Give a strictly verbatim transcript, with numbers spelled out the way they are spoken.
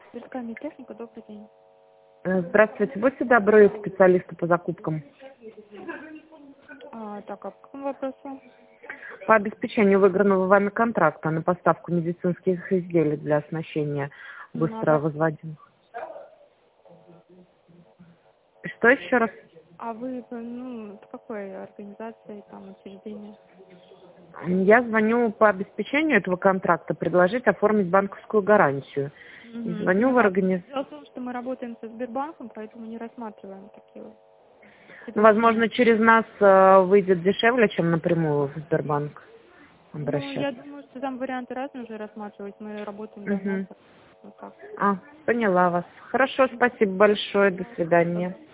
Тверская техника, добрый день. Э, Здравствуйте, будьте добры, специалисты по закупкам. А, так, а по какому вопросу? По обеспечению выигранного вами контракта на поставку медицинских изделий для оснащения М, А, быстро по- возводимых. Что еще раз? а вы, ну, с какой организацией, там, учреждения? Я звоню по обеспечению этого контракта, предложить оформить банковскую гарантию. И Мгм, звоню в поняла. организацию. Дело в том, что мы работаем со Сбербанком, поэтому не рассматриваем такие вот предложения. Возможно, через нас э, выйдет дешевле, чем напрямую в Сбербанк Ну, я обращаться. думаю, что там варианты разные уже рассматривать. Мы работаем давно. Мгм. Вот так. А, поняла вас. Хорошо, спасибо большое, до свидания.